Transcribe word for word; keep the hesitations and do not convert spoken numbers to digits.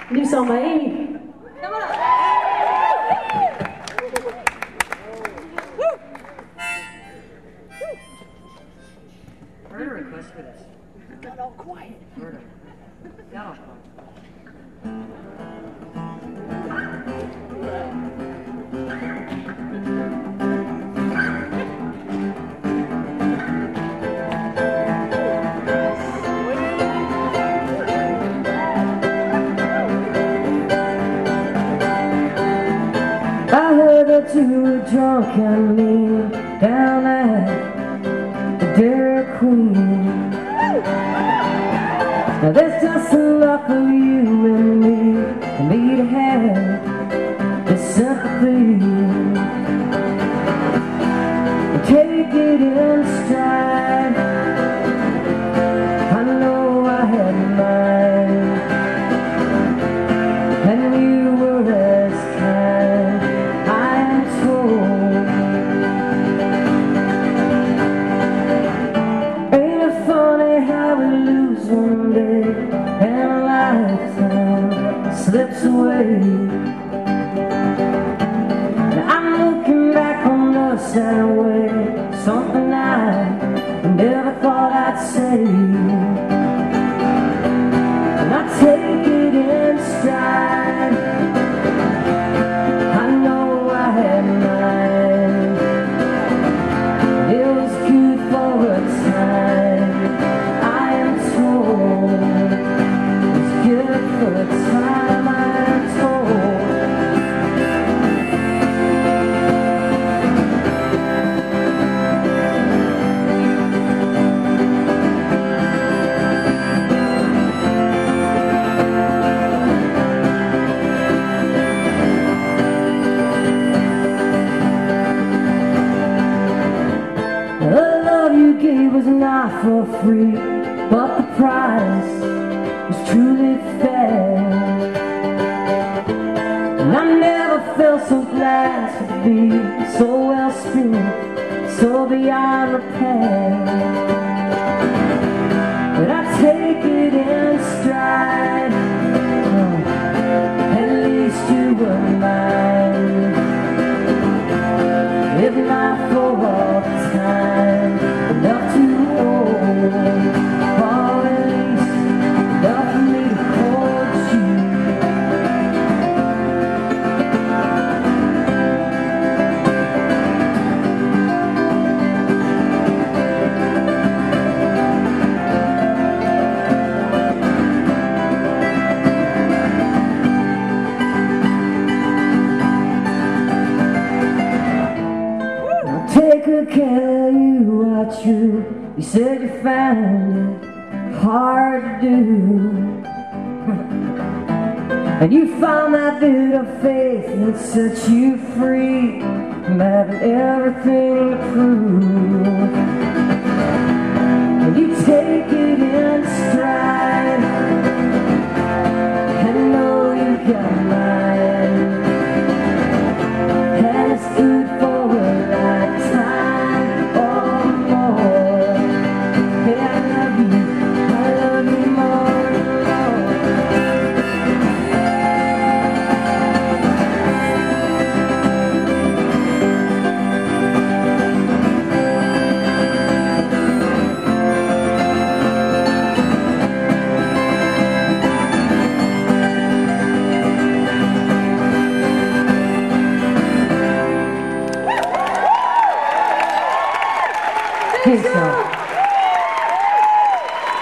New song by Amy. Come on. Heard a request for this. Not all quiet. Heard her. Not all quiet. I heard that you were drunk and lean down at the Dairy Queen. Now there's just enough of you and me for me to have this sympathy. Take it in stride. I know I had mine, and you were as kind. I am told. Ain't it funny how we lose one day and a lifetime slips away? Now I'm looking back on us that way, something I never thought I'd say. And I take it in stride. I know I had mine. It was good for a time. I am told it's good for a time. I am told. The love you gave was not for free, but the price was truly fair. And I never felt so glad to be so well spent, so beyond repair. But I take it in stride. Oh, at least you were mine. If not for all time, enough to hold, or at least enough for me to hold you. Take good care of you, are true. You said you found it hard to do. And you found that bit of faith that set you free from having everything to prove. And you take it in stride. I know you got mine. And it's good for a lifetime or more. Hey, I love you, I love you more and more. Peace out.